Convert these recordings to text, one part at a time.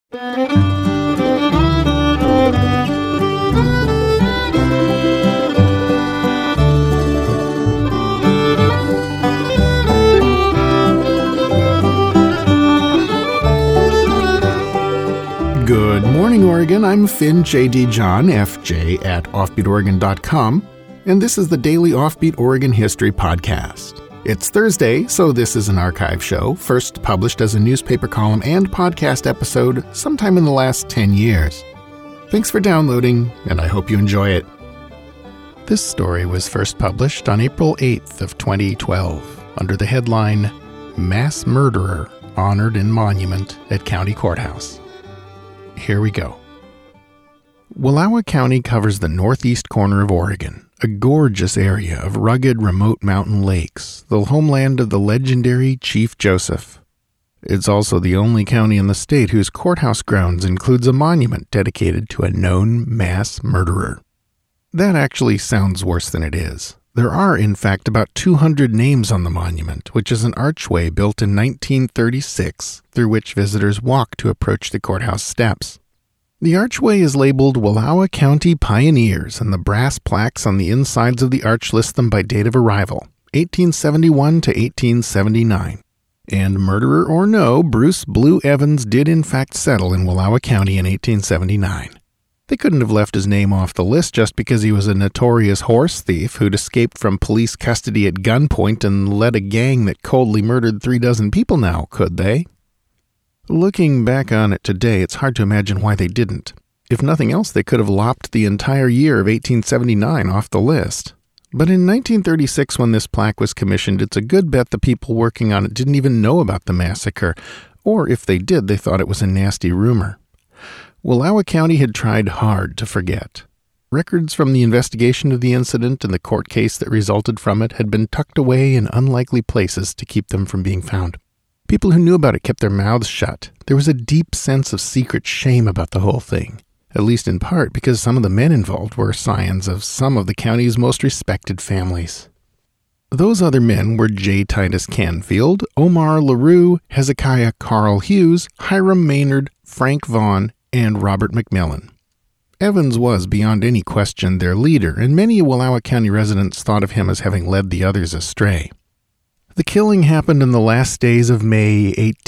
Good morning, Oregon. I'm Finn J.D. John, FJ at offbeatoregon.com, and this is the Daily Offbeat Oregon History Podcast. It's Thursday, so this is an archive show, first published as a newspaper column and podcast episode sometime in the last 10 years. Thanks for downloading, and I hope you enjoy it. This story was first published on April 8th of 2012 under the headline, Mass Murderer Honored in Monument at County Courthouse. Here we go. Wallowa County covers the northeast corner of Oregon, a gorgeous area of rugged, remote mountain lakes, the homeland of the legendary Chief Joseph. It's also the only county in the state whose courthouse grounds includes a monument dedicated to a known mass murderer. That actually sounds worse than it is. There are, in fact, about 200 names on the monument, which is an archway built in 1936 through which visitors walk to approach the courthouse steps. The archway is labeled Wallowa County Pioneers, and the brass plaques on the insides of the arch list them by date of arrival, 1871 to 1879. And murderer or no, Bruce Blue Evans did in fact settle in Wallowa County in 1879. They couldn't have left his name off the list just because he was a notorious horse thief who'd escaped from police custody at gunpoint and led a gang that coldly murdered 36 people now, could they? Looking back on it today, it's hard to imagine why they didn't. If nothing else, they could have lopped the entire year of 1879 off the list. But in 1936, when this plaque was commissioned, it's a good bet the people working on it didn't even know about the massacre, or if they did, they thought it was a nasty rumor. Wallowa County had tried hard to forget. Records from the investigation of the incident and the court case that resulted from it had been tucked away in unlikely places to keep them from being found. People who knew about it kept their mouths shut. There was a deep sense of secret shame about the whole thing, at least in part because some of the men involved were scions of some of the county's most respected families. Those other men were J. Titus Canfield, Omar LaRue, Hezekiah Carl Hughes, Hiram Maynard, Frank Vaughn, and Robert McMillan. Evans was, beyond any question, their leader, and many Wallowa County residents thought of him as having led the others astray. The killing happened in the last days of May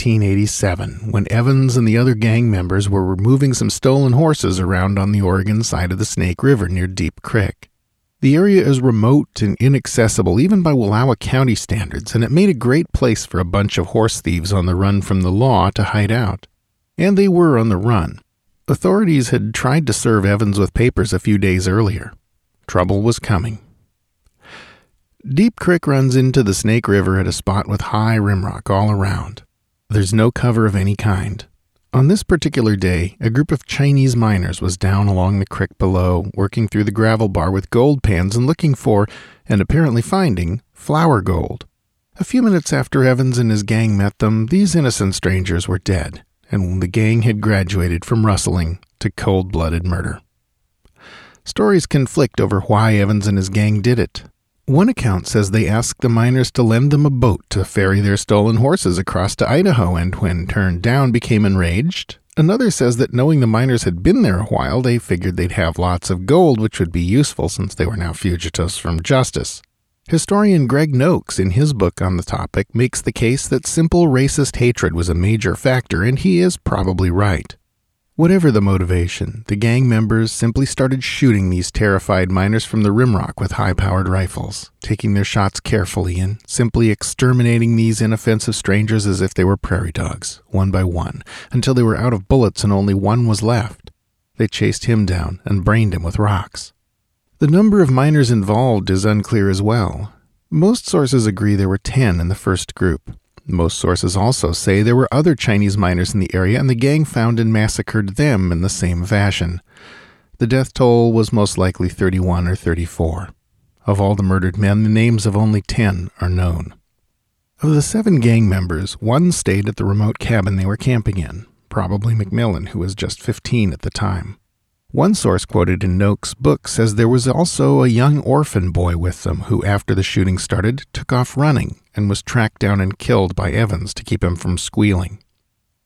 1887, when Evans and the other gang members were removing some stolen horses around on the Oregon side of the Snake River near Deep Creek. The area is remote and inaccessible even by Wallowa County standards, and it made a great place for a bunch of horse thieves on the run from the law to hide out. And they were on the run. Authorities had tried to serve Evans with papers a few days earlier. Trouble was coming. Deep Creek runs into the Snake River at a spot with high rimrock all around. There's no cover of any kind. On this particular day, a group of Chinese miners was down along the creek below, working through the gravel bar with gold pans and looking for, and apparently finding, flour gold. A few minutes after Evans and his gang met them, these innocent strangers were dead, and the gang had graduated from rustling to cold-blooded murder. Stories conflict over why Evans and his gang did it. One account says they asked the miners to lend them a boat to ferry their stolen horses across to Idaho and, when turned down, became enraged. Another says that knowing the miners had been there a while, they figured they'd have lots of gold, which would be useful since they were now fugitives from justice. Historian Greg Noakes, in his book on the topic, makes the case that simple racist hatred was a major factor, and he is probably right. Whatever the motivation, the gang members simply started shooting these terrified miners from the rimrock with high-powered rifles, taking their shots carefully and simply exterminating these inoffensive strangers as if they were prairie dogs, one by one, until they were out of bullets and only one was left. They chased him down and brained him with rocks. The number of miners involved is unclear as well. Most sources agree there were 10 in the first group. Most sources also say there were other Chinese miners in the area and the gang found and massacred them in the same fashion. The death toll was most likely 31 or 34. Of all the murdered men, the names of only 10 are known. Of the 7 gang members, one stayed at the remote cabin they were camping in, probably McMillan, who was just 15 at the time. One source quoted in Noakes' book says there was also a young orphan boy with them who, after the shooting started, took off running and was tracked down and killed by Evans to keep him from squealing.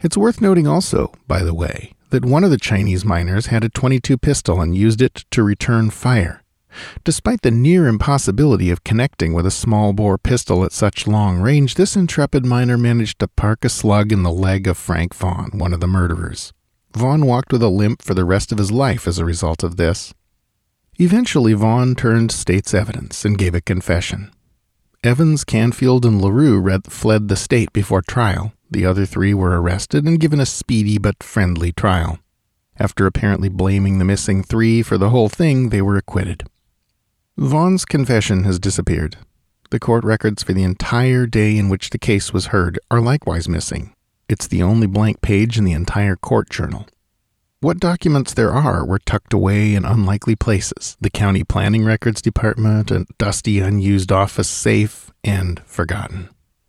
It's worth noting also, by the way, that one of the Chinese miners had a .22 pistol and used it to return fire. Despite the near impossibility of connecting with a small-bore pistol at such long range, this intrepid miner managed to park a slug in the leg of Frank Vaughn, one of the murderers. Vaughn walked with a limp for the rest of his life as a result of this. Eventually, Vaughn turned state's evidence and gave a confession. Evans, Canfield, and LaRue fled the state before trial. The other three were arrested and given a speedy but friendly trial. After apparently blaming the missing three for the whole thing, they were acquitted. Vaughn's confession has disappeared. The court records for the entire day in which the case was heard are likewise missing. It's the only blank page in the entire court journal. What documents there are were tucked away in unlikely places, the county planning records department, a dusty unused office safe, and forgotten.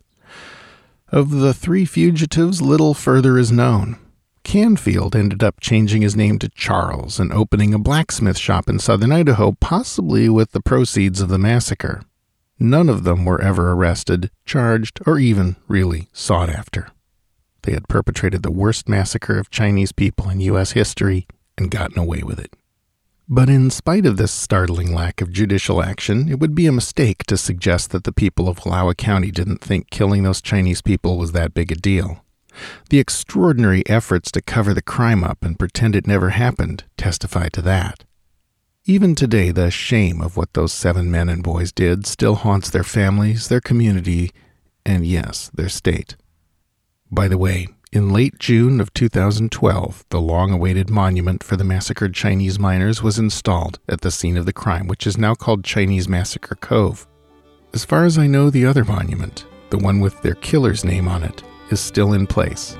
Of the three fugitives, little further is known. Canfield ended up changing his name to Charles and opening a blacksmith shop in southern Idaho, possibly with the proceeds of the massacre. None of them were ever arrested, charged, or even really sought after. They had perpetrated the worst massacre of Chinese people in U.S. history and gotten away with it. But in spite of this startling lack of judicial action, it would be a mistake to suggest that the people of Wallowa County didn't think killing those Chinese people was that big a deal. The extraordinary efforts to cover the crime up and pretend it never happened testify to that. Even today, the shame of what those 7 men and boys did still haunts their families, their community, and yes, their state. By the way, in late June of 2012, the long-awaited monument for the massacred Chinese miners was installed at the scene of the crime, which is now called Chinese Massacre Cove. As far as I know, the other monument, the one with their killer's name on it, is still in place.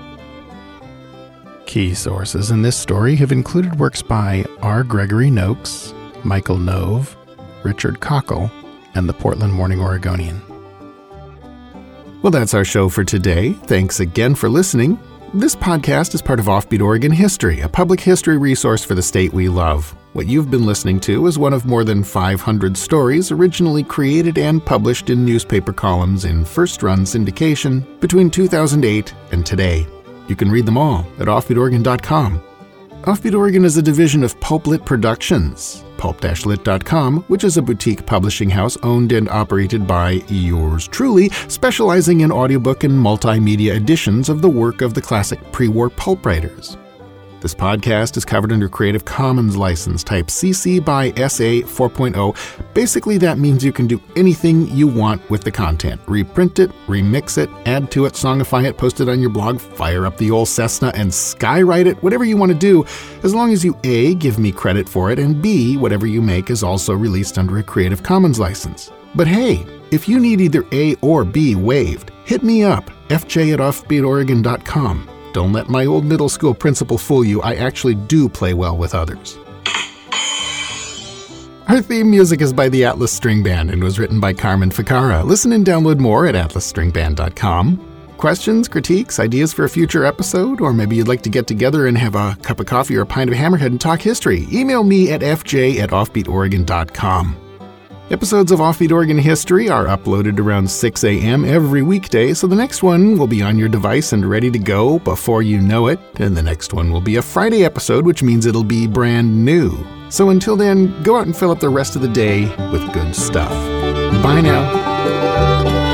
Key sources in this story have included works by R. Gregory Noakes, Michael Nove, Richard Cockle, and the Portland Morning Oregonian. Well, that's our show for today. Thanks again for listening. This podcast is part of Offbeat Oregon History, a public history resource for the state we love. What you've been listening to is one of more than 500 stories originally created and published in newspaper columns in first-run syndication between 2008 and today. You can read them all at offbeatoregon.com. Offbeat Oregon is a division of Pulp-Lit Productions, pulp-lit.com, which is a boutique publishing house owned and operated by yours truly, specializing in audiobook and multimedia editions of the work of the classic pre-war pulp writers. This podcast is covered under Creative Commons license type CC by SA 4.0. Basically, that means you can do anything you want with the content. Reprint it, remix it, add to it, songify it, post it on your blog, fire up the old Cessna and skywrite it, whatever you want to do, as long as you A, give me credit for it, and B, whatever you make is also released under a Creative Commons license. But hey, if you need either A or B waived, hit me up, fj@offbeatoregon.com. Don't let my old middle school principal fool you. I actually do play well with others. Our theme music is by the Atlas String Band and was written by Carmen Ficarra. Listen and download more at atlasstringband.com. Questions, critiques, ideas for a future episode, or maybe you'd like to get together and have a cup of coffee or a pint of Hammerhead and talk history, email me at fj@offbeatoregon.com. Episodes of Offbeat Oregon History are uploaded around 6 a.m. every weekday, so the next one will be on your device and ready to go before you know it, and the next one will be a Friday episode, which means it'll be brand new. So until then, go out and fill up the rest of the day with good stuff. Bye now.